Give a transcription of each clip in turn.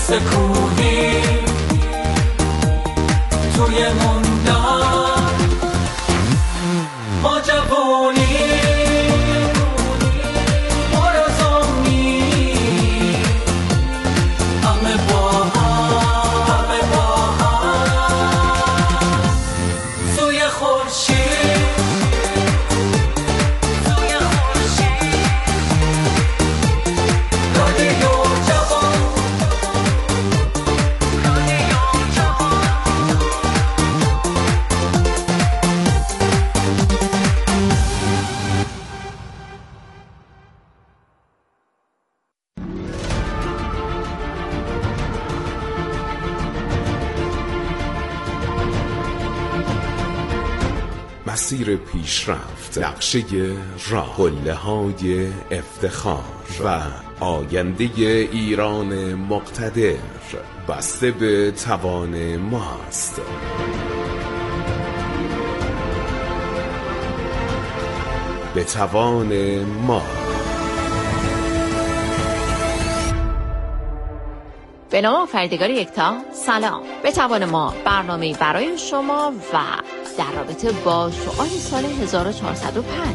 مثل کوهی توی موندن ما جوانی مسیر پیشرفت، نقشه راه، قله‌های افتخار و آینده ایران مقتدر بسته به توان ماست. به توان ما. به نام آفریدگار یکتا، سلام. به توان ما برنامه‌ای برای شما و در رابطه با شعار سال 1405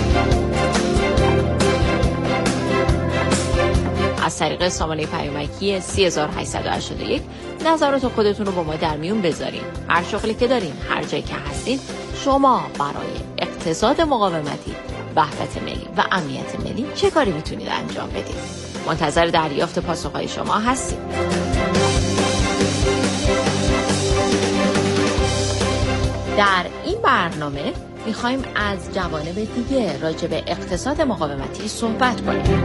از طریق سامانه پیامکی 3881 نظرات خودتون رو با ما در میون بذارین. هر شغلی که دارین، هر جایی که هستین، شما برای اقتصاد مقاومتی، وحدت ملی و امنیت ملی چه کاری میتونید انجام بدید؟ منتظر دریافت پاسخهای شما هستیم. در این برنامه میخوایم از جوانب دیگه راجع به اقتصاد مقاومتی صحبت کنیم.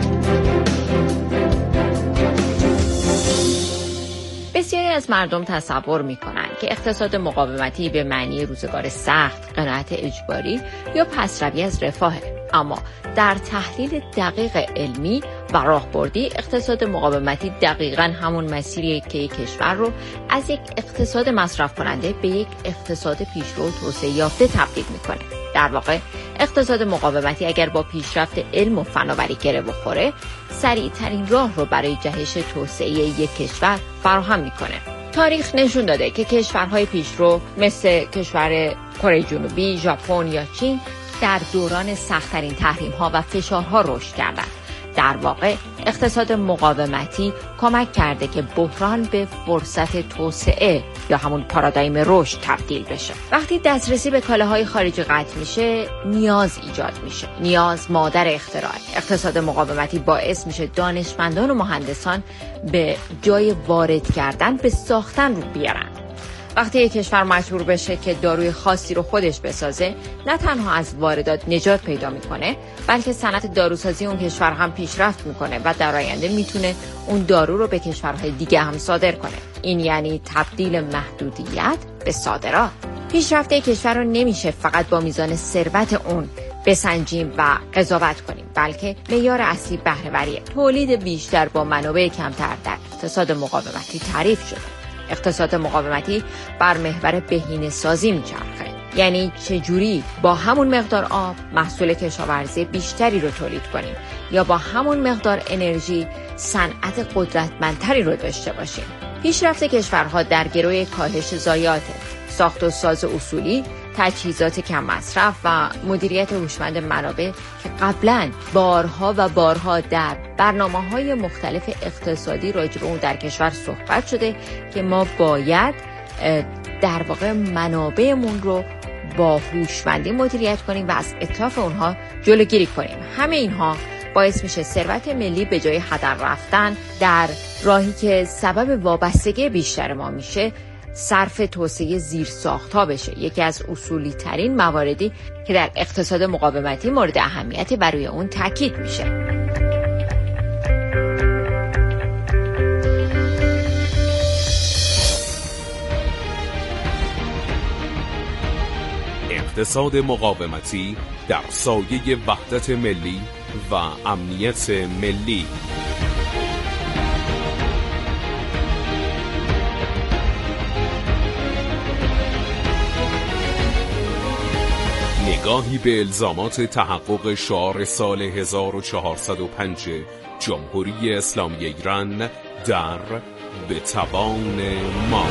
بسیاری از مردم تصور میکنن که اقتصاد مقاومتی به معنی روزگار سخت، قناعت اجباری یا پسروی از رفاهه. اما در تحلیل دقیق علمی و راهبردی، اقتصاد مقاومتی دقیقاً همون مسیریه که یک کشور رو از یک اقتصاد مصرف کننده به یک اقتصاد پیشرو و توسعه یافته تبدیل میکنه. در واقع اقتصاد مقاومتی اگر با پیشرفت علم و فناوری گره بخوره، سریعترین راه رو برای جهش توسعه یک کشور فراهم میکنه. تاریخ نشون داده که کشورهای پیشرو مثل کشور کره جنوبی، ژاپن یا چین در دوران سخت‌ترین تحریم‌ها و فشارها رشد کردند. در واقع اقتصاد مقاومتی کمک کرده که بحران به فرصت توسعه یا همون پارادایم رشد تبدیل بشه. وقتی دسترسی به کالاهای خارجی قطع میشه، نیاز ایجاد میشه. نیاز مادر اختراع. اقتصاد مقاومتی باعث میشه دانشمندان و مهندسان به جای وارد کردن به ساختن رو بیارن. وقتی یک کشور مجبور بشه که داروی خاصی رو خودش بسازه، نه تنها از واردات نجات پیدا میکنه، بلکه صنعت داروسازی اون کشور هم پیشرفت میکنه و در آینده میتونه اون دارو رو به کشورهای دیگه هم صادر کنه. این یعنی تبدیل محدودیت به صادرات. پیشرفت یک کشور رو نمیشه فقط با میزان ثروت اون بسنجیم و قضاوت کنیم، بلکه معیار اصلی بهره‌وریه. تولید بیشتر با منابع کمتر در اقتصاد مقاومتی تعریف شده. اقتصاد مقاومتی بر محور بهینه‌سازی میچرخه، یعنی چجوری با همون مقدار آب محصول کشاورزی بیشتری رو تولید کنیم یا با همون مقدار انرژی صنعت قدرتمندتری رو داشته باشیم. پیشرفت کشورها در گروه کاهش ضایعات، ساخت و ساز اصولی، تجهیزات کم مصرف و مدیریت هوشمند منابع که قبلا بارها و بارها در برنامه‌های مختلف اقتصادی راجع به اون در کشور صحبت شده که ما باید در واقع منابعمون رو با هوشمندی مدیریت کنیم و از اتلاف اونها جلوگیری کنیم. همه اینها باعث میشه ثروت ملی به جای هدر رفتن در راهی که سبب وابستگی بیشتر ما میشه، صرف توسعه زیرساخت‌ها بشه. یکی از اصولی ترین مواردی که در اقتصاد مقاومتی مورد اهمیت برای اون تاکید میشه. اقتصاد مقاومتی در سایه وحدت ملی و امنیت ملی. نگاهی به الزامات تحقق شعار سال 1405 جمهوری اسلامی ایران در به توان ما.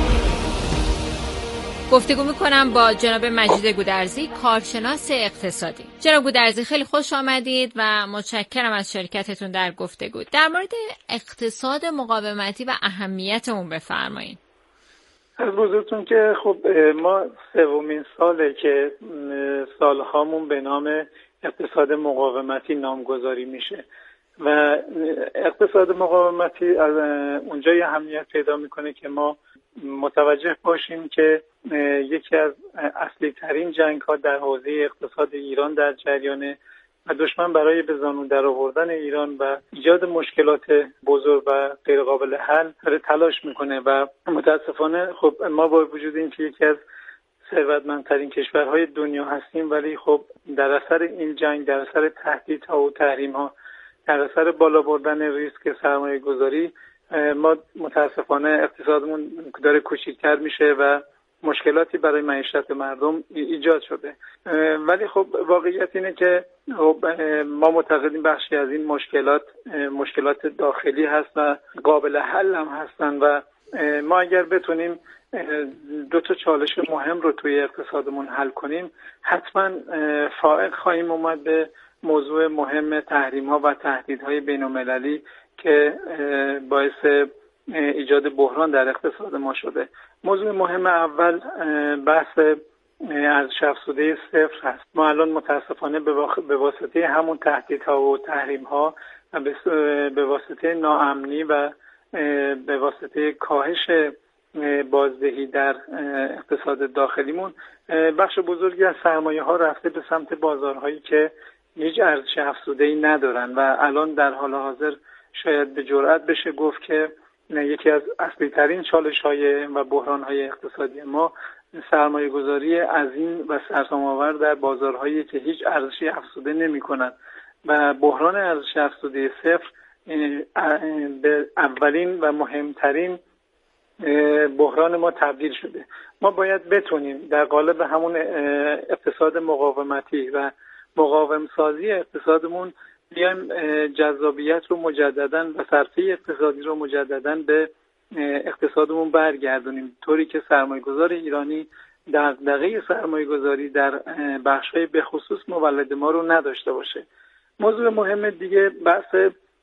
گفتگو میکنم با جناب مجید گودرزی، کارشناس اقتصادی. جناب گودرزی خیلی خوش آمدید و متشکرم از شرکتتون در گفتگو. در مورد اقتصاد مقاومتی و اهمیت اون بفرمایید. از بزرگتون که خب ما سومین ساله که سالهامون به نام اقتصاد مقاومتی نامگذاری میشه و اقتصاد مقاومتی از اونجای اهمیت پیدا میکنه که ما متوجه باشیم که یکی از اصلی ترین جنگ ها در حوزه اقتصاد ایران در جریانه و دشمن برای به زانو در آوردن ایران و ایجاد مشکلات بزرگ و غیر قابل حل داره تلاش میکنه و متاسفانه خب ما با وجود اینکه یکی از ثروتمندترین کشورهای دنیا هستیم ولی خب در اثر این جنگ، در اثر تهدیدها و تحریم‌ها، در اثر بالا بردن ریسک سرمایه گذاری ما متاسفانه اقتصادمون داره کوچکتر میشه و مشکلاتی برای معیشت مردم ایجاد شده. ولی خب واقعیت اینه که ما معتقدیم بخشی از این مشکلات داخلی هست و قابل حل هم هستن و ما اگر بتونیم دو تا چالش مهم رو توی اقتصادمون حل کنیم حتما فائق خواهیم اومد به موضوع مهم تحریم‌ها و تهدیدهای بین‌المللی که باعث ایجاد بحران در اقتصاد ما شده. موضوع مهم اول بحث ارزش افزوده صفر هست. ما الان متاسفانه به واسطه همون تهدیدها و تحریم‌ها و به واسطه ناامنی و به واسطه کاهش بازدهی در اقتصاد داخلیمون بخش بزرگی از سرمایه‌ها رفته به سمت بازارهایی که هیچ ارزش افزوده‌ای ندارن و الان در حال حاضر شاید به جرئت بشه گفت که یکی از اصلی ترین چالش‌های و بحران‌های اقتصادی ما سرمایه‌گذاری عظیم و سرسام‌آور در بازارهایی که هیچ ارزشی افزوده نمی‌کنند و بحران ارزش افزوده صفر به اولین و مهمترین بحران ما تبدیل شده. ما باید بتونیم در قالب همون اقتصاد مقاومتی و مقاوم سازی اقتصادمون بیایم جذابیت رو مجدداً و صرفه اقتصادی رو مجدداً به اقتصادمون برگردونیم طوری که سرمایه‌گذار ایرانی دغدغه سرمایه‌گذاری در بخش‌های به خصوص مولد ما رو نداشته باشه. موضوع مهم دیگه بحث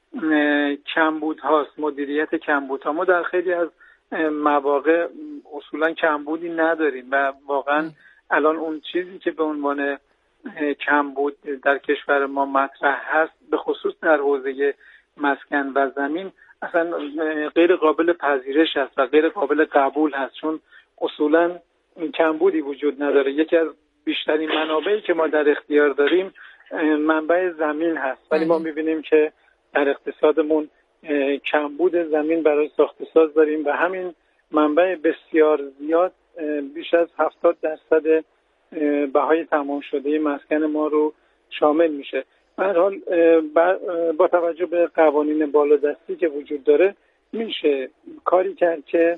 کمبود هاست، مدیریت کمبودها. ما در خیلی از مواقع اصولاً کمبودی نداریم و واقعاً الان اون چیزی که به عنوان کمبود در کشور ما مطرح هست به خصوص در حوزه مسکن و زمین اصلا غیر قابل پذیرش است و غیر قابل قبول هست، چون اصولا کمبودی وجود نداره. یکی از بیشترین منابعی که ما در اختیار داریم منبع زمین هست، ولی ما میبینیم که در اقتصادمون کمبود زمین برای ساخت ساز داریم و همین منبع بسیار زیاد بیش از 70% بهای تمام شده مسکن ما رو شامل میشه. به هر حال با توجه به قوانین بالادستی که وجود داره میشه کاری کرد که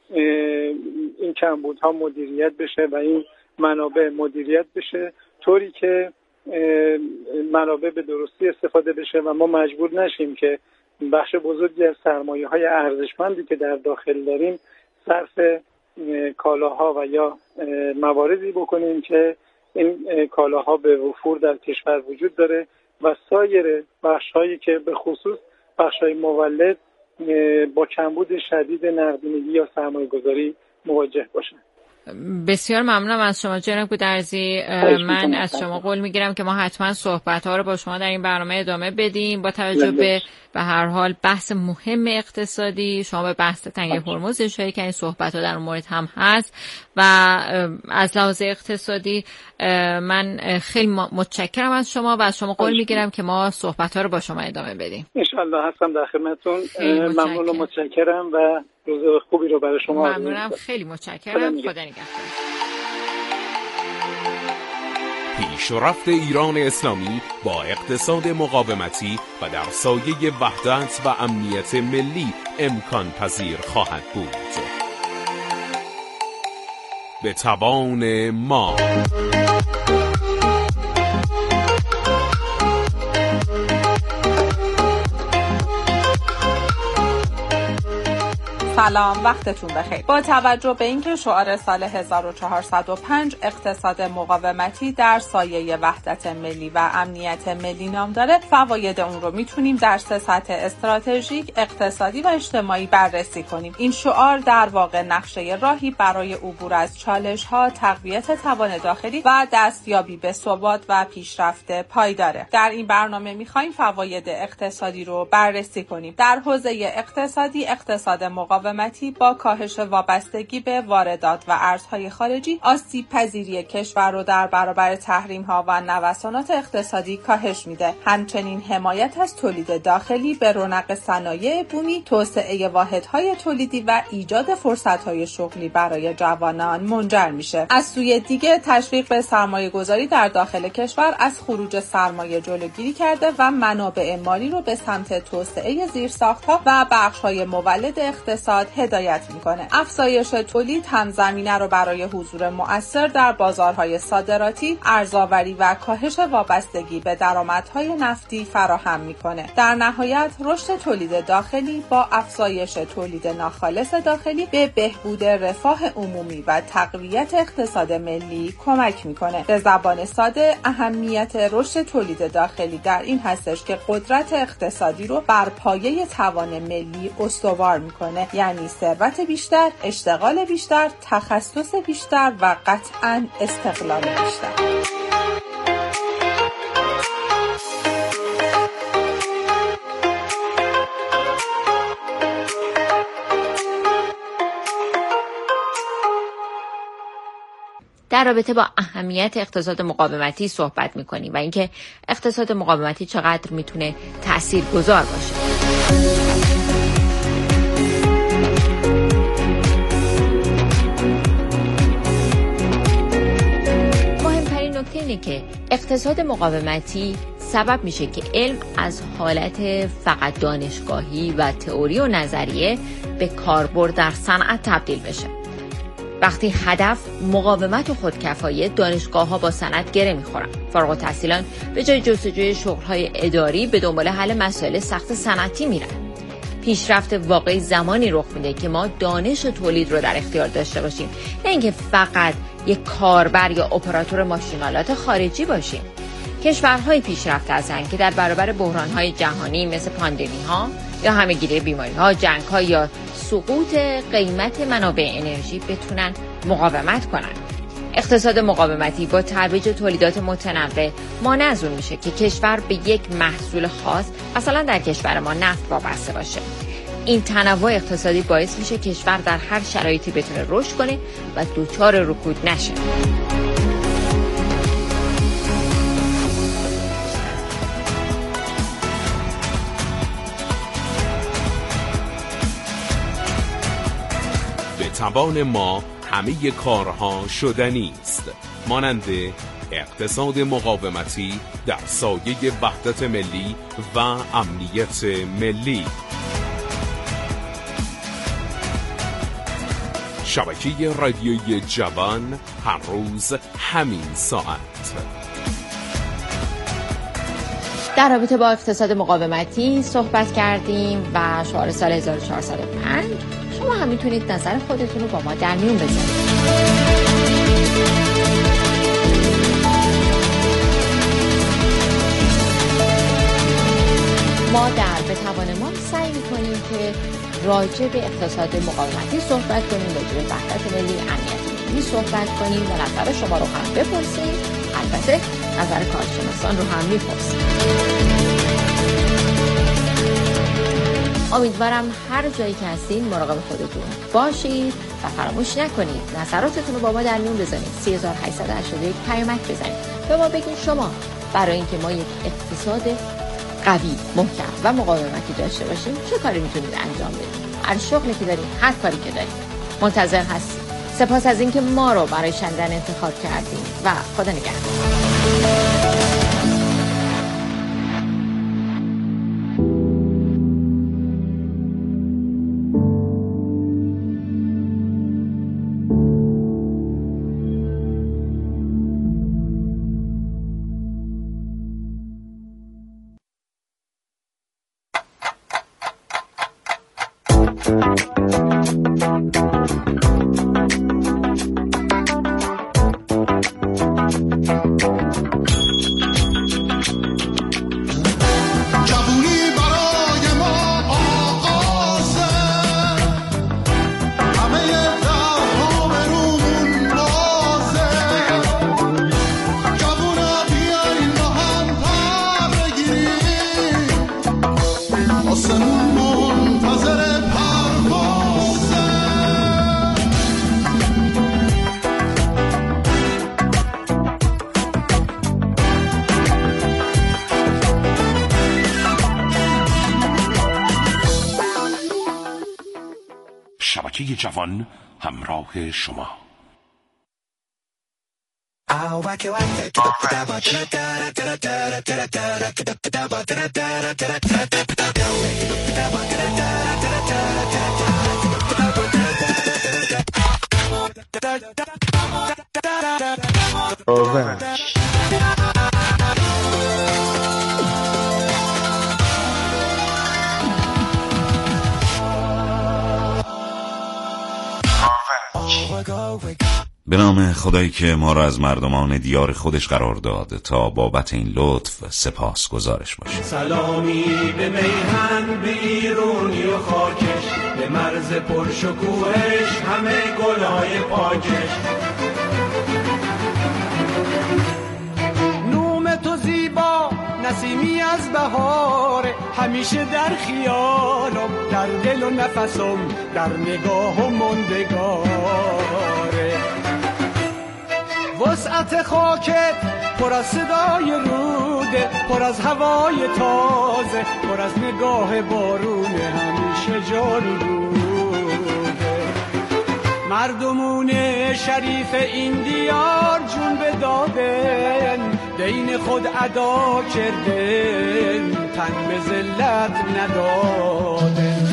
این کمبودها مدیریت بشه و این منابع مدیریت بشه طوری که منابع به درستی استفاده بشه و ما مجبور نشیم که بخش بزرگی از سرمایه‌های ارزشمندی که در داخل داریم صرف کالاها و یا مواردی بکنیم که این کالاها به وفور در کشور وجود داره و سایر بخش‌هایی که به خصوص بخش‌های مولد با کمبود شدید نقدینگی یا سرمایه‌گذاری مواجه باشن. بسیار ممنونم از شما جناب گودرزی. من از شما قول میگیرم که ما حتما صحبت‌ها رو با شما در این برنامه ادامه بدیم با توجه به هر حال بحث مهم اقتصادی. شما به بحث تنگه هرمز اشاره کردین، صحبت‌ها در اون مورد هم هست و از لحاظ اقتصادی من خیلی متشکرم از شما و از شما قول میگیرم که ما صحبت‌ها رو با شما ادامه بدیم. ان شاءالله هستم در خدمتتون. ممنون و متشکرم و روز خوبی رو برای شما. ممنونم، خیلی متشکرم. خدا نگهدار. پیشرفت ایران اسلامی با اقتصاد مقاومتی و در سایه وحدت و امنیت ملی امکان پذیر خواهد بود. به توان ما. سلام، وقتتون بخیر. با توجه به اینکه شعار سال 1405 اقتصاد مقاومتی در سایه وحدت ملی و امنیت ملی نام داره، فواید اون رو میتونیم در 3 سطح استراتژیک، اقتصادی و اجتماعی بررسی کنیم. این شعار در واقع نقشه راهی برای عبور از چالش‌ها، تقویت توان داخلی و دستیابی به ثبات و پیشرفت پایداره. در این برنامه می‌خوایم فواید اقتصادی رو بررسی کنیم. در حوزه اقتصادی، اقتصاد مقاومتی با کاهش وابستگی به واردات و ارزهای خارجی، آسیب پذیری کشور رو در برابر تحریم‌ها و نوسانات اقتصادی کاهش میده. همچنین حمایت از تولید داخلی به رونق صنایع بومی، توسعه واحدهای تولیدی و ایجاد فرصت‌های شغلی برای جوانان منجر میشه. از سوی دیگه تشویق به سرمایه‌گذاری در داخل کشور از خروج سرمایه جلوگیری کرده و منابع مالی رو به سمت توسعه زیرساخت‌ها و بخش‌های مولد اقتصاد هدایت میکنه. افزایش تولید هم زمینه رو برای حضور مؤثر در بازارهای صادراتی، ارزآوری و کاهش وابستگی به درآمدهای نفتی فراهم میکنه. در نهایت رشد تولید داخلی با افزایش تولید ناخالص داخلی به بهبود رفاه عمومی و تقویت اقتصاد ملی کمک میکنه. به زبان ساده اهمیت رشد تولید داخلی در این هستش که قدرت اقتصادی رو بر پایه توان ملی استوار میکنه، یعنی ثروت بیشتر، اشتغال بیشتر، تخصص بیشتر و قطعاً استقلال بیشتر. در رابطه با اهمیت اقتصاد مقاومتی صحبت می‌کنیم و اینکه اقتصاد مقاومتی چقدر میتونه تاثیرگذار باشه. مهمترین نکته اینه که اقتصاد مقاومتی سبب میشه که علم از حالت فقط دانشگاهی و تئوری و نظریه به کاربرد در صنعت تبدیل بشه. وقتی هدف مقاومت و خودکفایی، دانشگاه‌ها با صنعت گره می‌خورن. فارغ التحصیلان به جای جستجوی شغل‌های اداری به دنبال حل مسائل سخت صنعتی میرن. پیشرفت واقعی زمانی رخ میده که ما دانش تولید رو در اختیار داشته باشیم، نه اینکه فقط یک کاربر یا اپراتور ماشین‌آلات خارجی باشیم. کشورهای پیشرفته هستند که در برابر بحران‌های جهانی مثل پاندمی‌ها یا همه‌گیری بیماری‌ها، جنگ‌ها یا سقوط قیمت منابع انرژی بتونن مقاومت کنن. اقتصاد مقاومتی با ترویج تولیدات متنوع مانع از اون میشه که کشور به یک محصول خاص، مثلا در کشور ما نفت، وابسته باشه. این تنوع اقتصادی باعث میشه کشور در هر شرایطی بتونه رشد کنه و دچار رکود نشه. توان ما همه کارها شدنی است، مانند اقتصاد مقاومتی در سایه وحدت ملی و امنیت ملی. شبکه رادیویی جوان، هر روز همین ساعت. در رابطه با اقتصاد مقاومتی صحبت کردیم و شعار سال 1405. شما هم میتونید نظر خودتون رو با ما در میون بذارید. ما در به توان ما سعی میکنیم که راجع به اقتصاد مقاومتی صحبت کنیم، راجع به وحدت ملی، امنیت ملی صحبت کنیم و نظر شما رو هم بپرسیم. البته نظر کارشناسان رو هم میپرسیم. امیدوارم هر جایی که هستین مراقب خودتون باشید و فراموش نکنید نظراتتون رو با ما در میون بذارید. 3881 پیامک بزنید به ما بگین شما برای اینکه ما یک اقتصاد قوی، محکم و مقاومتی داشته باشیم چه کاری میتونید انجام بدید. هر شغلی که دارید، هر کاری که دارید، منتظر هستید. سپاس از اینکه ما رو برای شنیدن انتخاب کردیم و خدا نگهدار. شبکه جوان همراه شما. به نام خدایی که ما را از مردمان دیار خودش قرار داد تا بابت این لطف سپاس گزارش باشیم. سلامی به میهن، به ایرونی و خاکش، به مرز پرشکوهش، همه گلای پاکش. نوم تو زیبا نسیمی از بهاره، همیشه در خیالم، در دل و نفسم، در نگاه و مندگاره. وسعت خاکت پر از صدای روده، پر از هوای تازه، پر از نگاه بارون، همیشه جاری بوده. مردمون شریف این دیار جون به دادن، دین خود ادا کردن، تن به ذلت ندادن.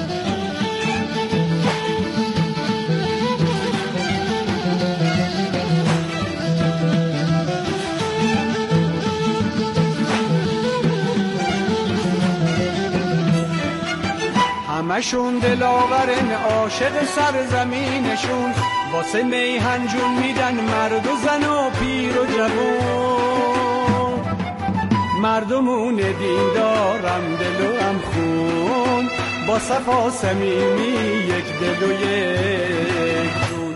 همشون دلاورن، عاشق سرزمینشون، واسه میهن جون میدن مرد و زن و پیر و جوون. مردمون دین دارم، دل و هم خون، با صفا صمیمی، یک دل و یک جون.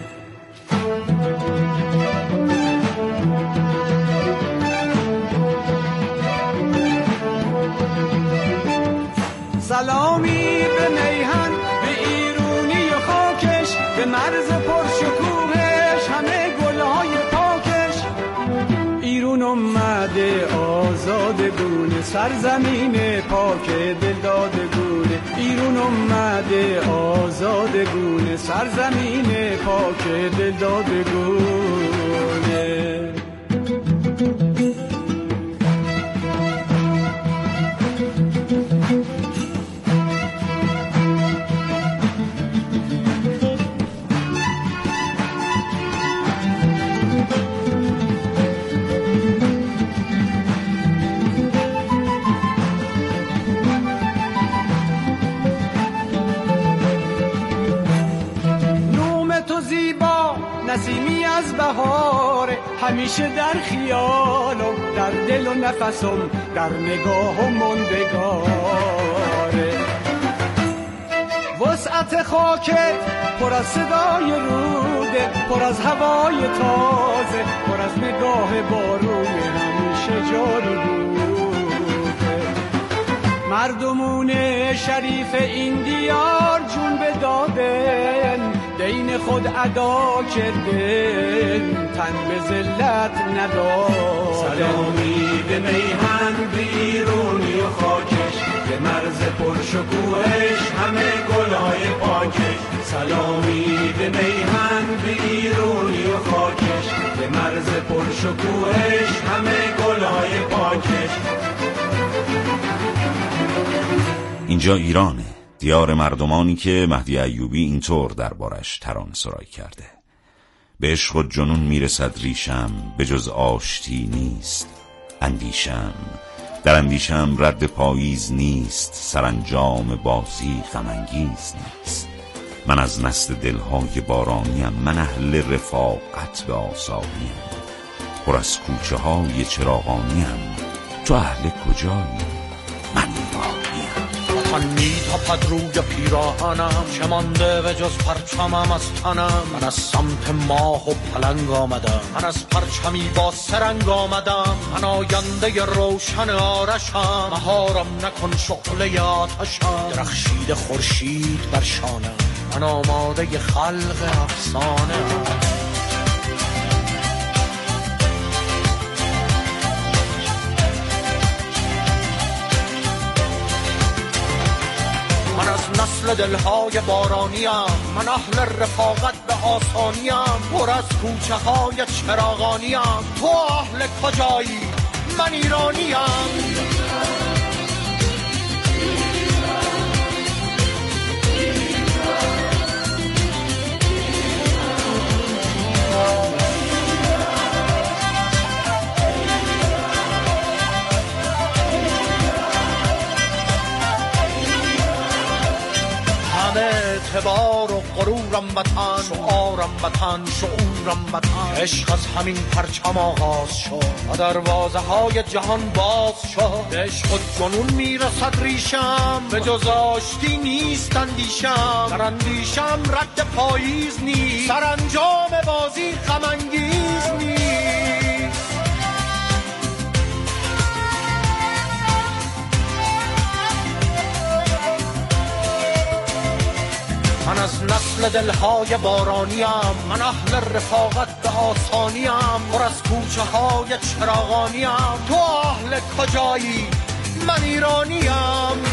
سلامی به میهن، به ایرونی و خاکش، به مرز پرشکوهش، همه گلهای پاکش. ایرون اومده آزادگونه، سرزمین پاک دلدادگونه. ایرون اومده آزادگونه، سرزمین پاک دلدادگونه. نسیمی از بهاره، همیشه در خیالم، در دل و نفسم، در نگاه و مندگاره. وسعت خاکت پر از صدای روده، پر از هوای تازه، پر از نگاه بارون، همیشه جاری بوده. مردمون شریف این دیار جون به دادن، دین خود ادا کردن، تن به ذلت ندادن. سلامی به میهن، به ایرونی و خاکش، به مرز پرشکوهش، همه گلهای پاکش. سلامی به میهن، به ایرونی و خاکش، به مرز پرشکوهش، همه گلهای پاکش. اینجا ایرانه، دیار مردمانی که مهدی ایوبی اینطور دربارش ترانه سرایی کرده: به عشق و جنون میرسد ریشم، به جز آشتی نیست اندیشم. در اندیشم رد پاییز نیست، سرانجام بازی غم انگیز نیست. من از نسل دلهای بارانیم، من اهل رفاقت به آسانیم. پر از کوچه های چراغانیم، تو اهل کجایی؟ من ایرانیم. من میتاپد روی پیراهنم، چه مانده به جز پرچمم از تنم. من از سمت ماه و پلنگ آمدم، من از پرچمی با سرنگ آمدم. من آینده روشن آرشم، مهارم نکن شعله آتشم. درخشید خورشید بر شانم، من آماده خلق افسانه ام. من از نسل دلهای بارانیم، من اهل رفاقت به آسانیم. پر از کوچه های چراغانیم، تو اهل کجایی؟ من ایرانیم. اعتبار و غرورم وطن، شعارم وطن، شعورم وطن. عشق از همین پرچم آغاز شد و دروازه های جهان باز شد. عشق و جنون میرسد ریشم، به جز آشتی نیست اندیشم. در اندیشم رد پاییز نیست، سرانجام بازی غم انگیز نیست. من از نسل دلهای بارانیم، من اهل رفاقت به آسانیم. پر از کوچه های چراغانیم، تو اهل کجایی؟ من ایرانیم.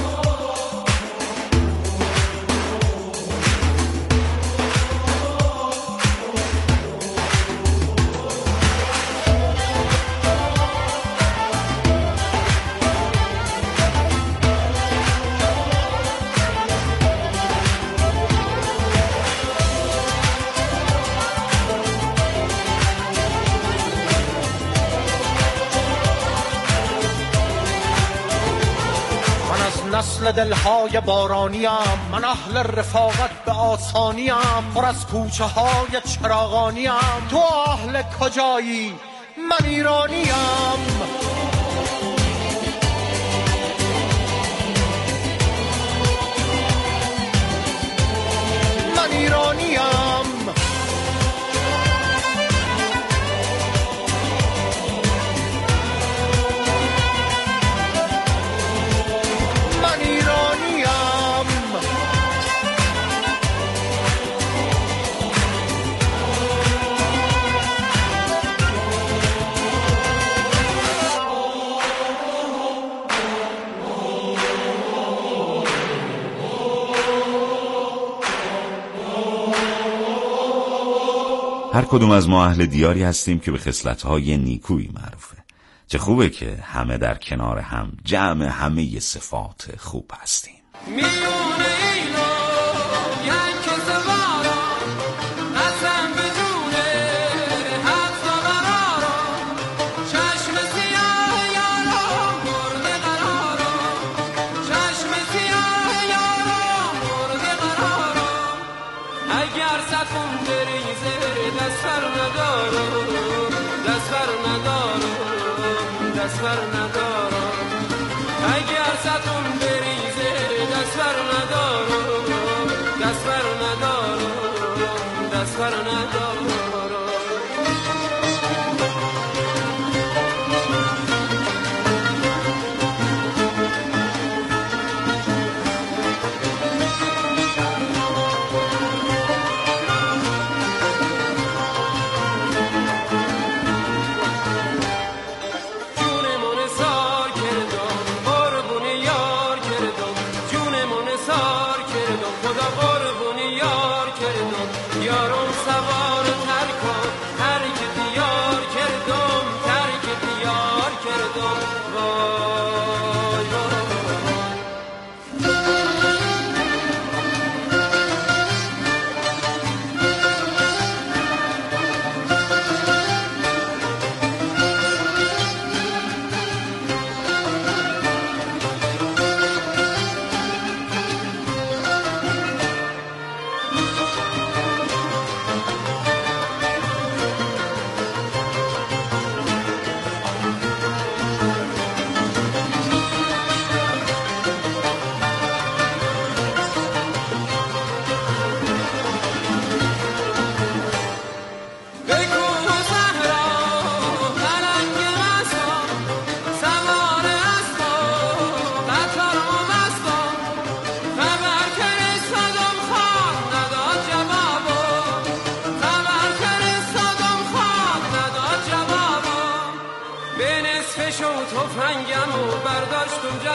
نسل دلهای بارانیم، من اهل رفاقت به آسانیم. پر از کوچه های چراغانیم، تو اهل کجایی؟ من ایرانیم. من ایرانیم. هر کدوم از ما اهل دیاری هستیم که به خصلت‌های نیکویی معروفه. چه خوبه که همه در کنار هم جمع همه صفات خوب هستیم.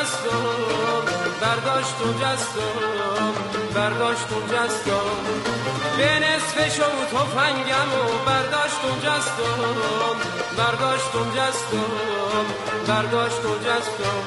جستم برداشت و جستم برداشت و جستم به نصف شو تفنگم و برداشت و جستم برداشت و جستم برداشت و جستم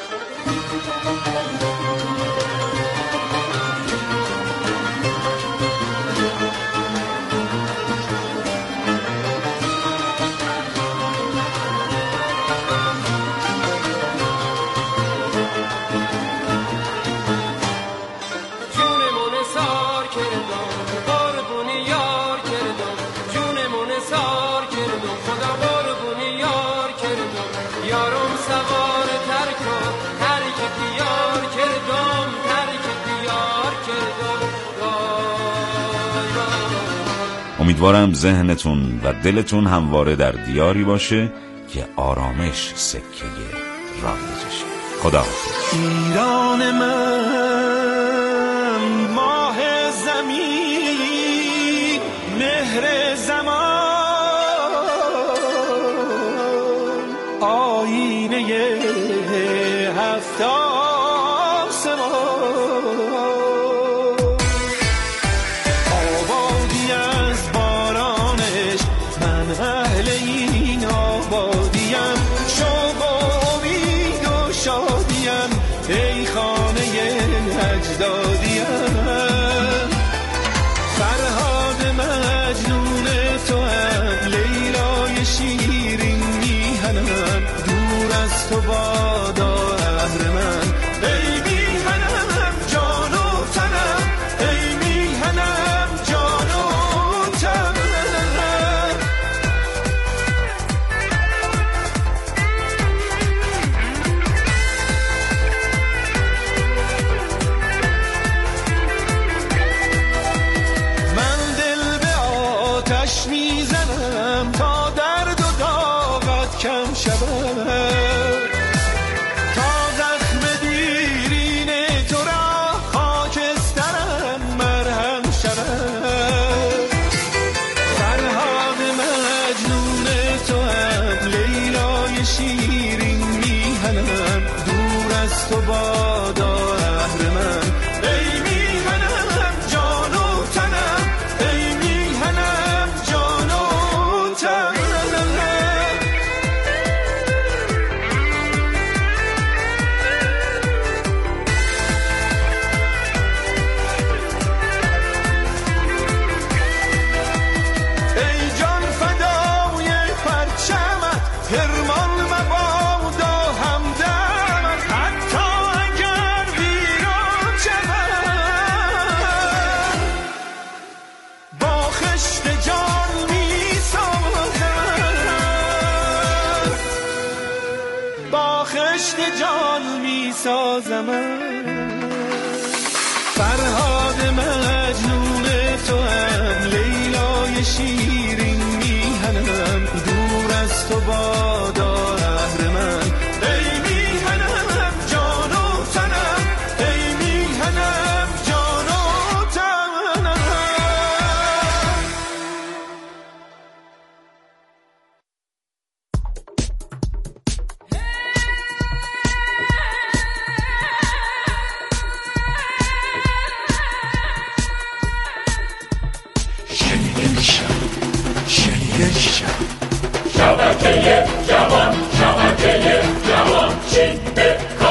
امیدوارم ذهنتون و دلتون همواره در دیاری باشه که آرامش سکه رایجشه. خداحافظ. ایران من، ماه زمین، مهر زمان، آینه هفت آسمان، آبادی از بارانش من اهل این آبادیم، شوق و امید و شادیم ای خانه اجدادیم، فرهاد مجنون تو هم لیلای شیرین میهنم، دور از تو بادا اهرمن ای میهنم جان و تنم، ای میهنم جان و تنم. من دل به آتش میزنم تا درد و داغت کم شود، تا زخم دیرین تو را خاکسترم مرهم شود، فرهاد مجنون تو هم لیلای شیرین میهنم، دور از تو بادا اهرمن ای میهنم جان و تنم، ای میهنم جان و تنم. ای جان فدای پرچمت، حرمان مبادا همدمت، حتی اگر ویران شود، با خشت جان میسازم، با خشت جان میسازم. فرهاد مجنون تو هم لیلای شیرین میهنم، دور از تو بادا اهرمن ای میهنم جان و تنم، ای میهنم جان و تنم. شبکه جوان، شبکه جوان، چین به